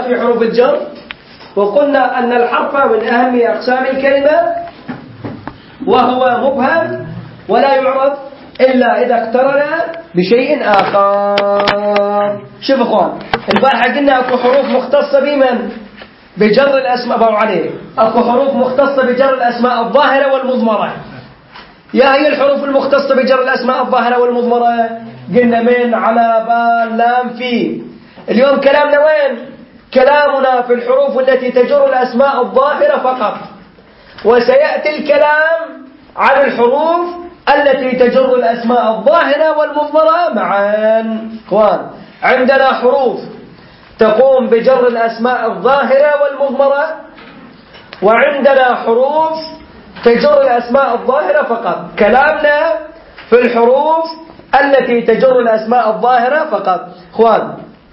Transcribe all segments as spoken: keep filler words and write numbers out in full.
في حروف الجر، وقلنا أن الحرف من أهم أقسام الكلمة، وهو مبهم ولا يعرف إلا إذا اقترن بشيء آخر. شوف أخوان، البارحة قلنا أكو حروف مختصة بمن؟ بجر الأسماء. أبو عليه أكو حروف مختصة بجر الأسماء الظاهرة والمضمرة. يا هي الحروف المختصة بجر الأسماء الظاهرة والمضمرة؟ قلنا من، على، بال، لام، في. اليوم كلامنا وين؟ كلامنا في الحروف التي تجر الأسماء الظاهرة فقط، وسيأتي الكلام عن الحروف التي تجر الأسماء الظاهرة والمضمرة معا. اخوان، عندنا حروف تقوم بجر الأسماء الظاهرة والمضمرة، وعندنا حروف تجر الأسماء الظاهرة فقط. كلامنا في الحروف التي تجر الأسماء الظاهرة فقط. اخوان،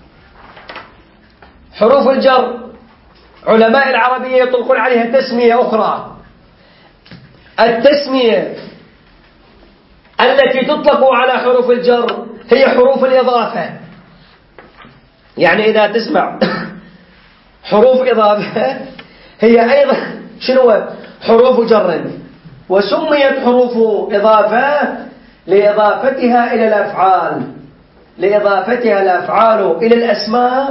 حروف الجر علماء العربية يطلقون عليها تسمية أخرى. التسمية التي تطلق على حروف الجر هي حروف الإضافة. يعني إذا تسمع حروف إضافة هي أيضا شنو؟ حروف جر. وسميت حروف إضافة لإضافتها إلى الأفعال، لإضافتها الأفعال إلى الأسماء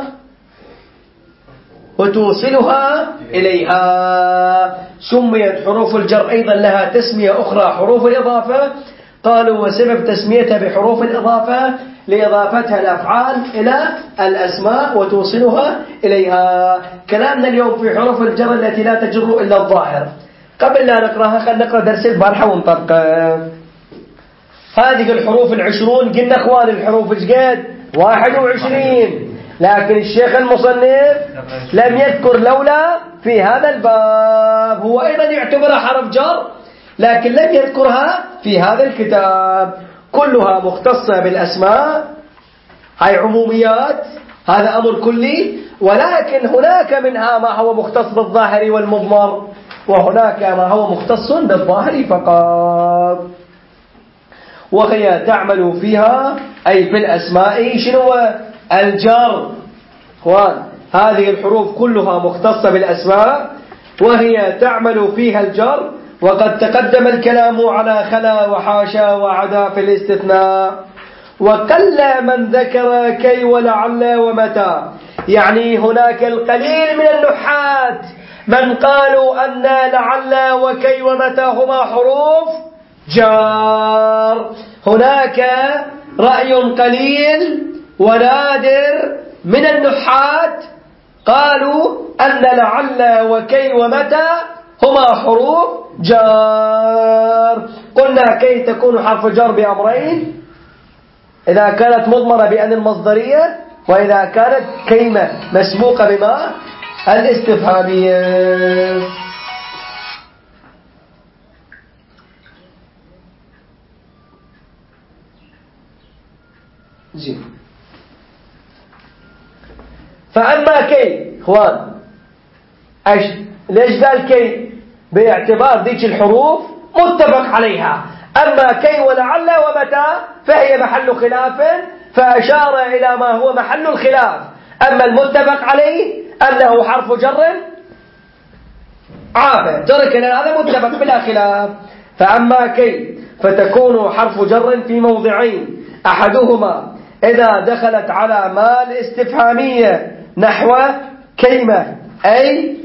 وتوصلها إليها. سميت حروف الجر أيضا لها تسمية أخرى حروف الإضافة. قالوا وسبب تسميتها بحروف الإضافة لإضافتها الأفعال إلى الأسماء وتوصلها إليها. كلامنا اليوم في حروف الجر التي لا تجر إلا الظاهر. قبل لا نقرأها خلينا نقرأ درس البارحة ونطبق هذه الحروف العشرون. قلنا أخوان الحروف جقد واحد وعشرين، لكن الشيخ المصنف لم يذكر لولا في هذا الباب. هو أيضا يعتبرها حرف جر لكن لم يذكرها في هذا الكتاب. كلها مختصة بالأسماء، هاي عموميات، هذا أمر كلي، ولكن هناك منها ما هو مختص بالظاهر والمضمر، وهناك ما هو مختص بالظاهر فقط. وهي تعمل فيها أي في الأسماء شنو؟ الجر. اخوان، هذه الحروف كلها مختصة بالأسماء وهي تعمل فيها الجر. وقد تقدم الكلام على خلا وحاشا وعدا في الاستثناء، وقل من ذكر كي ولعل ومتى. يعني هناك القليل من النحاة من قالوا أن لعل وكي ومتى هما حروف جار. هناك رأي قليل ونادر من النحاة قالوا أن لعل وكي ومتى هما حروف جار. قلنا كي تكون حرف جر بأمرين: إذا كانت مضمرة بأن المصدرية، وإذا كانت كلمة مسبوقة بما الاستفهامية. زين. فأما كي اخوان، ايش ليش قال كي؟ باعتبار ذيك الحروف متفق عليها. أما كي ولعل ومتى فهي محل خلاف، فأشار إلى ما هو محل الخلاف. أما المتفق عليه أنه حرف جر عافى ترك، لأن هذا متفق بلا خلاف. فأما كي فتكون حرف جر في موضعين: أحدهما إذا دخلت على ما الاستفهامية نحو كلمة أي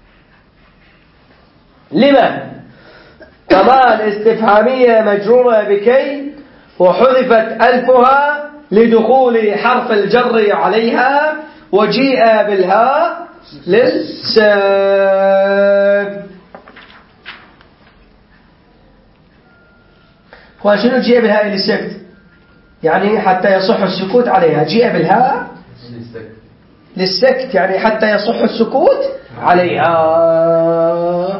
لما، كما الاستفهامية مجرورة بكي وحذفت ألفها لدخول حرف الجر عليها وجيء بالهاء للسكت. وشنو جيء بالهاء للسكت؟ يعني حتى يصح السكوت عليها. جيء بالهاء للسكت يعني حتى يصح السكوت عليها.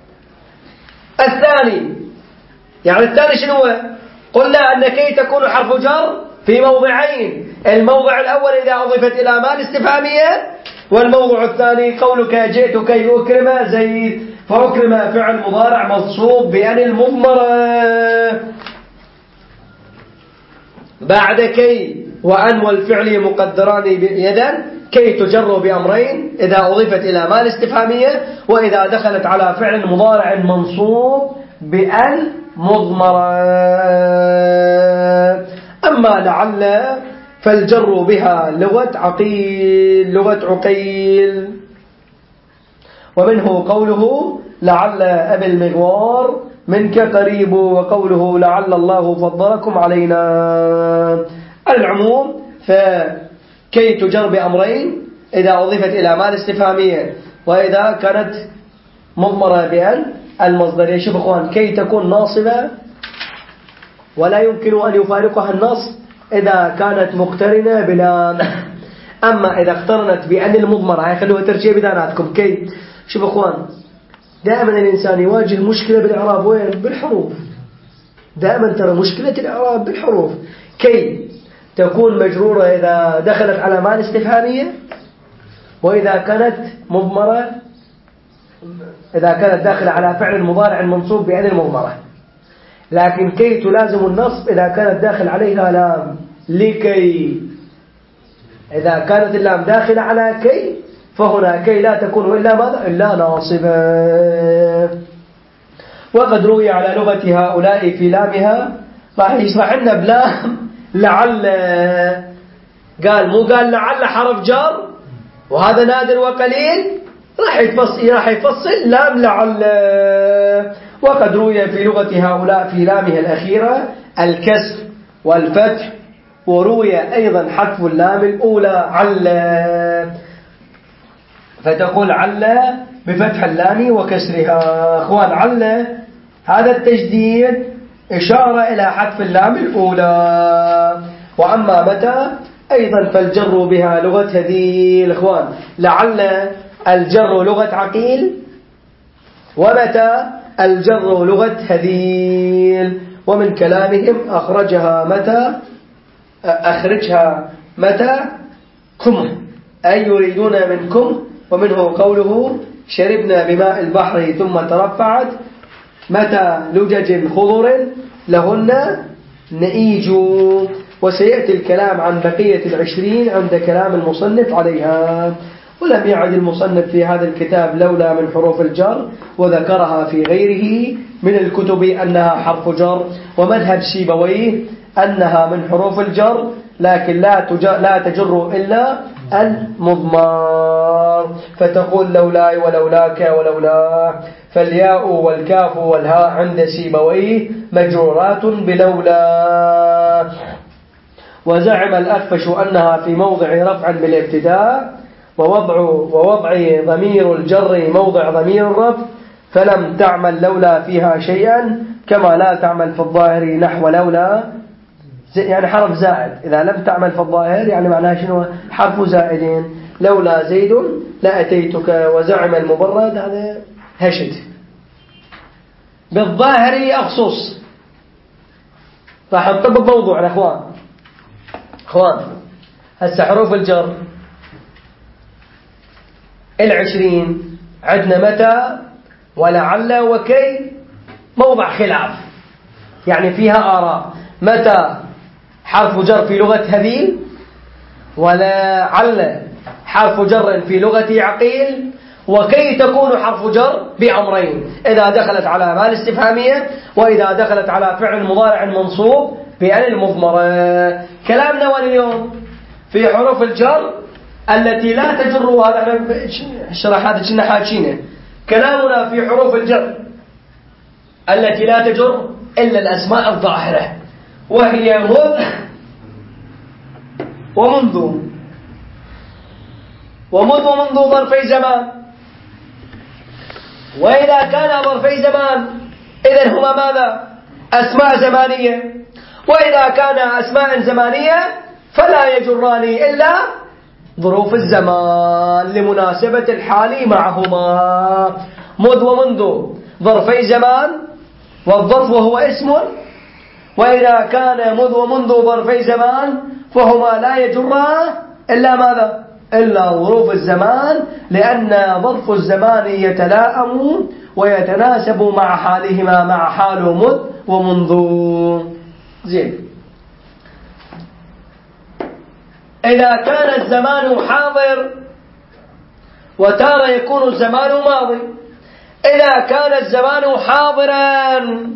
الثاني يعني الثاني شنو هو؟ قلنا أن كي تكون حرف جر في موضعين: الموضع الأول إذا أضيفت إلى ما الاستفهامية، والموضع الثاني قولك جئت كي أكرم زيد، فأكرم فعل مضارع منصوب بأن المضمرة بعد كي وأن والفعل مقدران يدا كي تجر بأمرين إذا أضيفت إلى ما الاستفهامية وإذا دخلت على فعل مضارع منصوب بأن مضمرة. أما لعل فالجر بها لغة عقيل لغة عقيل. ومنه قوله لعل أبي المغوار منك قريب، وقوله لعل الله فضلكم علينا. العموم فكي تجر بأمرين إذا أضيفت إلى ما الاستفهامية وإذا كانت مضمرة بأن المصدر. شوف أخوان، كي تكون ناصبة ولا يمكن أن يفارقها النص إذا كانت مقترنة بلام. أما إذا اقترنت بأن المضمرة، هاي خلوها ترجيع بذاناتكم. كي شوف أخوان، دائما الإنسان يواجه مشكلة بالإعراب وين؟ بالحروف. دائما ترى مشكلة الإعراب بالحروف. كي تكون مجرورة إذا دخلت على ما الاستفهامية وإذا كانت مضمرة إذا كانت داخلة على فعل مضارع المنصوب بأن المضمرة. لكن كي تلازم النصب إذا كانت داخل عليها لام. لكي إذا كانت اللام داخلة على كي فهنا كي لا تكون إلا ماذا؟ إلا ناصبة. وقد روي على لغة هؤلاء في لامها، راح يشرح لنا بلام لعل. قال مو قال لعل حرف جر وهذا نادر وقليل، راح يفصل راح يفصل لام لعل. وقد روي في لغة هؤلاء في لامها الأخيرة الكسر والفتح، وروي أيضا حذف اللام الأولى عل، فتقول عل بفتح اللام وكسرها. أخوان، عل هذا التجديد إشارة إلى حذف اللام الأولى. وأما متى أيضا فالجر بها لغة هذيل. أخوان، لعل الجر لغة عقيل، ومتى الجر لغة هذيل. ومن كلامهم أخرجها متى أخرجها متى كم، أي يريدون منكم. ومنه قوله شربنا بماء البحر ثم ترفعت متى لجج خضر لهن نئيج. وسيأتي الكلام عن بقية العشرين عند كلام المصنف عليها. ولم يعد المصنف في هذا الكتاب لولا من حروف الجر، وذكرها في غيره من الكتب أنها حرف جر. ومذهب سيبويه أنها من حروف الجر لكن لا لا تجر إلا المضمر، فتقول لولاي ولولاك ولولا. فالياء والكاف والهاء عند سيبويه مجرورات بلولا. وزعم الأخفش أنها في موضع رفع بالابتداء، ووضع ووضع ضمير الجر موضع ضمير الرفع، فلم تعمل لولا فيها شيئا كما لا تعمل في الظاهر نحو لولا، يعني حرف زائد. إذا لم تعمل في الظاهر يعني معناها شنو؟ حرف زائدين. لولا زيد لأتيتك. وزعم المبرد هذا هشد بالظاهر أخصص. راح نطبق موضوع يا أخوان. أخوان، هسه حروف الجر العشرين عندنا متى ولعل وكي موضع خلاف، يعني فيها آراء. متى حرف جر في لغة هذيل، ولعل حرف جر في لغة عقيل، وكي تكون حرف جر بأمرين إذا دخلت على ما الاستفهامية وإذا دخلت على فعل مضارع منصوب بأن المضمرة. كلامنا واليوم في حروف الجر التي لا تجر، وهذا الشرح هذا كنا حاكينه. كلامنا في حروف الجر التي لا تجر إلا الأسماء الظاهرة، وهي مذ ومنذ. ومذ ومنذ ظرفي زمان، وإذا كان ظرفي زمان إذن هما ماذا؟ أسماء زمانية. وإذا كان أسماء زمانية فلا يجران إلا ظروف الزمان لمناسبة الحال معهما. مذ ومنذ ظرفي زمان، والظرف وهو اسم. وإذا كان مذ ومنذ ظرفي زمان فهما لا يجران إلا ماذا؟ إلا ظروف الزمان، لأن ظرف الزمان يتلائم ويتناسب مع حالهما مع حال مذ ومنذ. زين. إذا كان الزمان حاضر وتارة يكون الزمان ماضي. إذا كان الزمان حاضرا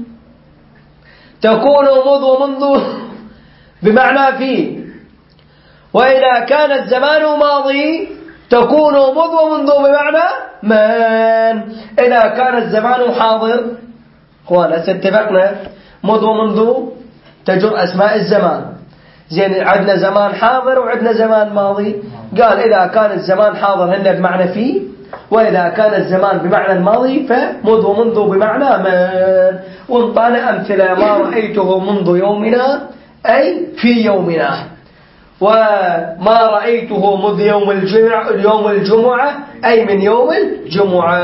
تكون مذ ومنذ بمعنى في، وإذا كان الزمان ماضي تكون مذ ومنذ بمعنى من. إذا كان الزمان حاضر اخوانا اتفقنا مذ ومنذ تجر أسماء الزمان. زين عندنا زمان حاضر وعندنا زمان ماضي. قال إذا كان الزمان حاضر هن بمعنى في، وإذا كان الزمان بمعنى الماضي فمذ ومنذ بمعنى من. وانطانا أمثلة: ما رأيته منذ يومنا أي في يومنا، وما رأيته منذ يوم الجمعة, يوم الجمعة أي من يوم الجمعة.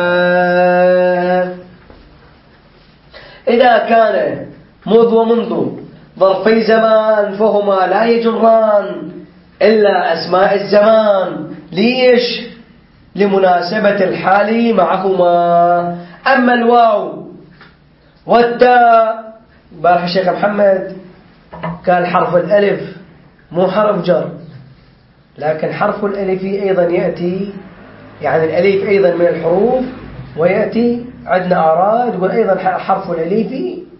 إذا كان مذ ومنذ ظرفي زمان فهما لا يجران إلا أسماء الزمان. ليش؟ لمناسبة الحال معهما. أما الواو والتاء، بارح الشيخ محمد قال حرف الألف مو حرف جر، لكن حرف الألف أيضا يأتي، يعني الألف أيضا من الحروف، ويأتي عندنا آراد يقول أيضا حرف الألف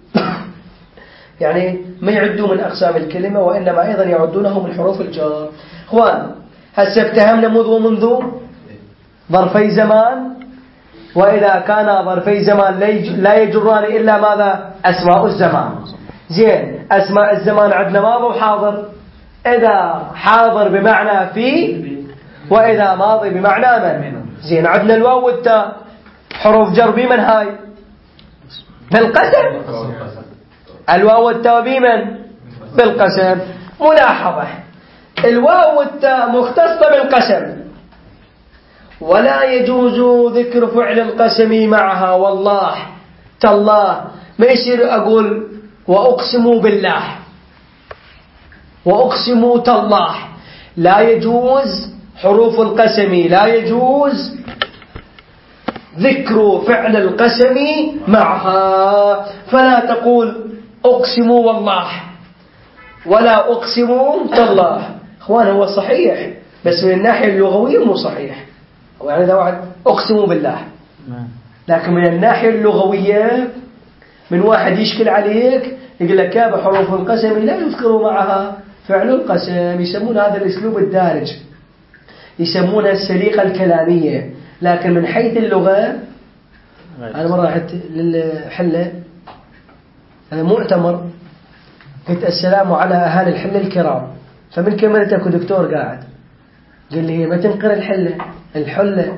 يعني ما يعدوا من أقسام الكلمة، وإنما أيضا يعدونه من حروف الجر. اخوان هسه افتهمنا مذ ومنذ ظرفي زمان، وإذا كان ظرفي زمان لا يجران إلا ماذا؟ أسماء الزمان. زين أسماء الزمان عندنا ماضي وحاضر. إذا حاضر بمعنى في، وإذا ماضي بمعنى من. زين عندنا الواو والتاء حروف جر بمن هاي؟ بالقسم. الواو والتاء بمن؟ بالقسم. ملاحظة: الواو والتاء مختصة بالقسم، ولا يجوز ذكر فعل القسم معها. والله تالله ما يصير أقول وأقسم بالله وأقسم تالله، لا يجوز حروف القسم، لا يجوز ذكر فعل القسم معها. فلا تقول أقسم والله ولا أقسم تالله. أخوان هو صحيح بس من الناحية اللغوية مو صحيح، يعني إذا واحد أقسم بالله، لكن من الناحية اللغوية من واحد يشكل عليك يقول لك يا بحروف القسم لا يذكر معها فعل القسم. يسمون هذا الأسلوب الدارج، يسمونها السليقة الكلامية، لكن من حيث اللغة. أنا مرة رحت للحلة مؤتمر، قلت السلام على أهالي الحلة الكرام، فمن كاميرتك دكتور قاعد قال لي ما تنقر الحلة الحلة.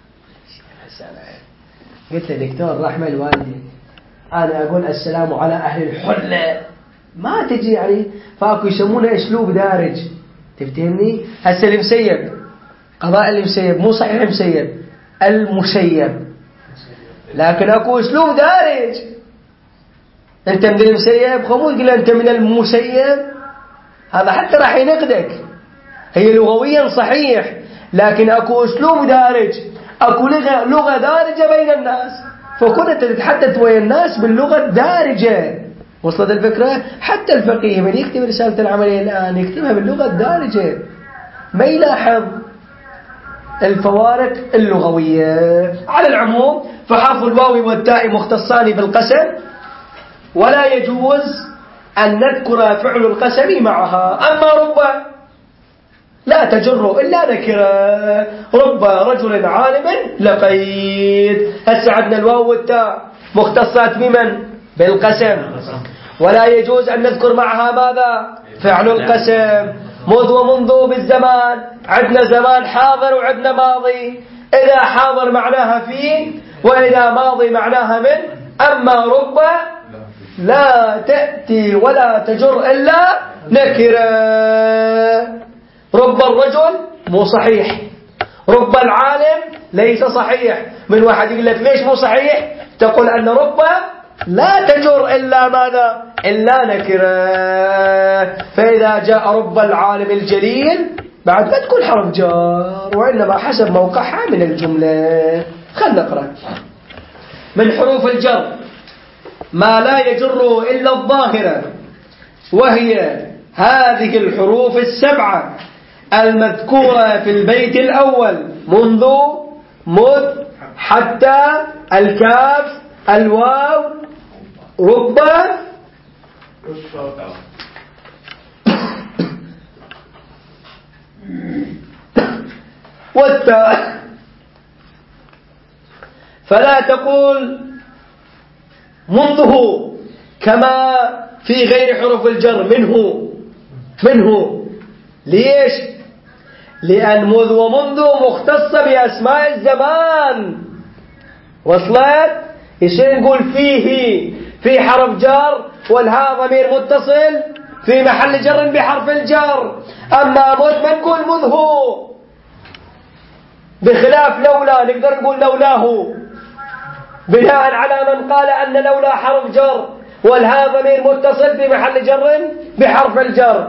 قلت له دكتور رحمة الوالدي، أنا أقول السلام على أهل الحلة ما تجي يعني. فأكو يسمونه أسلوب دارج، تفتهمني؟ هسه المسيب قضاء المسيب مو صحيح المسيب المسيب، لكن أكو أسلوب دارج. أنت من المسيب خمود قل أنت من المسيب، هذا حتى راح ينقدك. هي لغويا صحيح، لكن أكو أسلوب دارج، أكو لغة, لغة دارجة بين الناس، فكنت تتحدث ويا الناس باللغة الدارجة. وصلت الفكرة؟ حتى الفقيه من يكتب رسالة العملية الآن يكتبها باللغة الدارجة، ما يلاحظ الفوارق اللغوية. على العموم فحرف الواو والتاء مختصان بالقسم، ولا يجوز أن نذكر فعل القسم معها. أما رب لا تجر إلا نكرة، رب رجل عالم لقيت. هسه عندنا الواو والتاء مختصات بمن؟ بالقسم، ولا يجوز أن نذكر معها ماذا؟ فعل القسم. مذ ومنذ بالزمان عندنا زمان حاضر وعندنا ماضي. إذا حاضر معناها في، وإذا ماضي معناها من. أما رب لا تأتي ولا تجر إلا نكرة. رب الرجل مو صحيح، رب العالم ليس صحيح. من واحد يقول لك ليش مو صحيح؟ تقول أن رب لا تجر إلا ماذا؟ إلا نكرة. فإذا جاء رب العالم الجليل بعد ما تكون حرف جار، وإنما حسب موقعها من الجملة. خلنا نقرأ من حروف الجر ما لا يجر إلا الظاهرة، وهي هذه الحروف السبعة المذكورة في البيت الأول منذ مذ حتى الكاف الواو رب والتاء. فلا تقول منذه كما في غير حروف الجر منه منه. ليش؟ لأن مذ ومنذ مختصة بأسماء الزمان. وصلت؟ يصير نقول فيه في حرف جر والها ضمير متصل في محل جر بحرف الجر. أما مذ ما نقول مذه، بخلاف لولا نقدر نقول لولاه بناء على من قال أن لولا حرف جر والها ضمير متصل في محل جر بحرف الجر.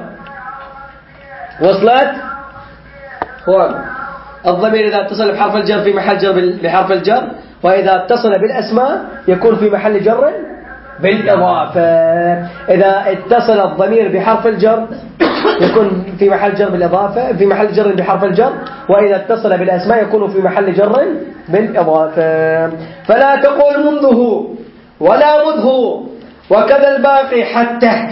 وصلت؟ هو الضمير إذا اتصل بحرف الجر في محل جر بحرف الجر، وإذا اتصل بالأسماء يكون في محل جر بالإضافة. إذا اتصل الضمير بحرف الجر يكون في محل جر بالإضافة في محل جر بحرف الجر، وإذا اتصل بالأسماء يكون في محل جر بالإضافة. فلا تقول منذه ولا مذه، وكذا الباقي حتى،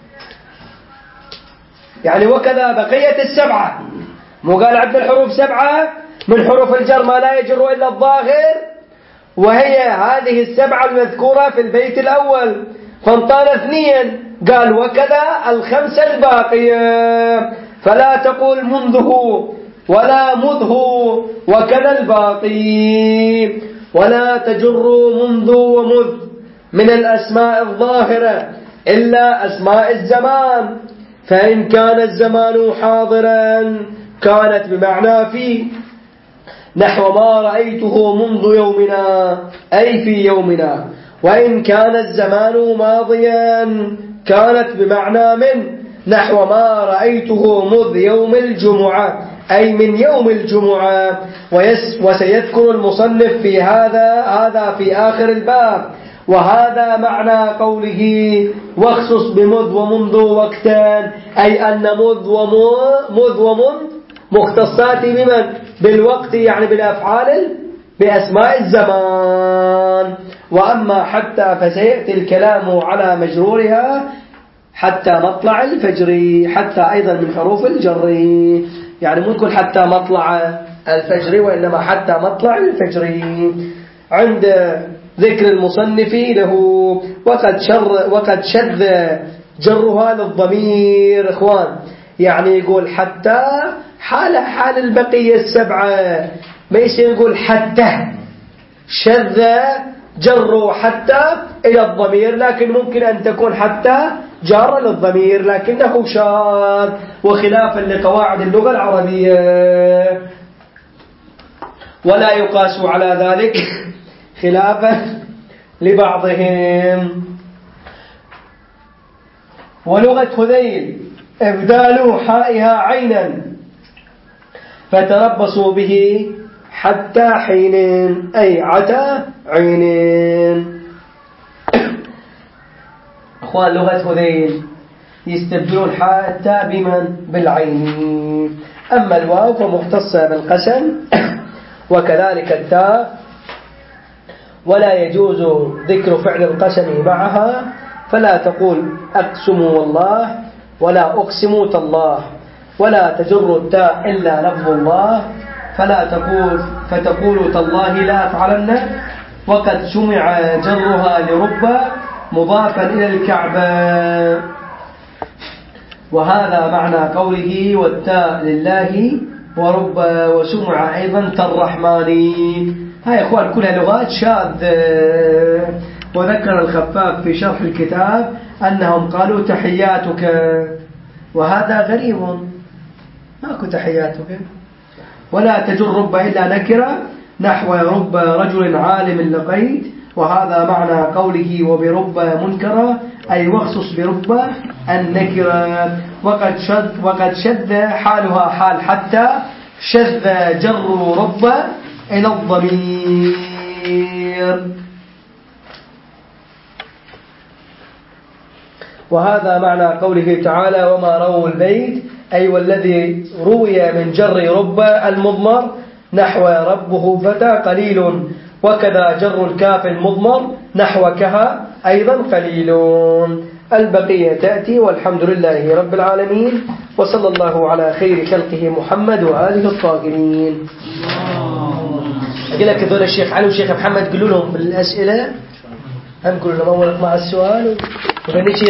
يعني وكذا بقية السبعة. مو قال عندنا الحروف سبعة من حروف الجر ما لا يجر إلا الظاهر، وهي هذه السبعة المذكورة في البيت الأول، فانطانا اثنين قال وكذا الخمسة الباقية. فلا تقول منذه ولا مذه وكذا الباقي. ولا تجر منذ ومذ من الأسماء الظاهرة إلا أسماء الزمان، فإن كان الزمان حاضرا كانت بمعنى في، نحو ما رأيته منذ يومنا أي في يومنا. وإن كان الزمان ماضيا كانت بمعنى من، نحو ما رأيته مذ يوم الجمعة أي من يوم الجمعة. وسيذكر المصنف في هذا هذا في آخر الباب. وهذا معنى قوله واخصص بمذ ومنذ وقتان، أي أن مذ ومذ ومنذ مختصات بمن؟ بالوقت، يعني بالأفعال بأسماء الزمان. وأما حتى فسيأتي الكلام على مجرورها حتى مطلع الفجر. حتى أيضا من حروف الجر، يعني مو يكون حتى مطلع الفجر وإنما حتى مطلع الفجر. عند ذكر المصنف له وقد شر وقد شذ جرها للضمير إخوان، يعني يقول حتى حال حال البقية السبعة، ما يصير يقول حتى شذ جر حتى إلى الضمير، لكن ممكن أن تكون حتى جار للضمير لكنه شاذ وخلافا لقواعد اللغة العربية، ولا يقاس على ذلك خلافا لبعضهم. ولغة هذيل إبدال حائها عينا فتربصوا به حتى حين أي عتى عين. أخوان لغة هذيل يستبدلون حاء التاء بمن؟ بالعين. أما الواو فمختصة بالقسم وكذلك التاء، ولا يجوز ذكر فعل القسم معها، فلا تقول أقسم والله ولا أقسم تالله، ولا تجر التاء إلا لفظ الله، فلا تقول فتقول تالله لا أفعلن. وقد سمع جرها لرب مضافا إلى الكعبة، وهذا معنى قوله والتاء لله ورب، وسمع أيضا كالرحمن. هاي أخوان كلها لغات شاذة. وذكر الخفاف في شرح الكتاب أنهم قالوا تحياتك، وهذا غريب، ماكو تحياتك. ولا تجر رب إلا نكرة، نحو رب رجل عالم لقيت، وهذا معنى قوله وبرب منكرة، أي واخصص برب النكرة. وقد شذ وقد شذ حالها حال حتى، شذ جر رب إلى الضمير. وهذا معنى قوله تعالى وما رووا البيت أي والذي روي من جر رب المضمر نحو ربه فتى قليل، وكذا جر الكاف المضمر نحو كها أيضا قليل. البقية تأتي، والحمد لله رب العالمين، وصلى الله على خير خلقه محمد وآله الطاهرين. أقول لك هذول الشيخ علي والشيخ محمد قولوا لهم في الأسئلة، هم قولوا لهم أولك مع السؤال.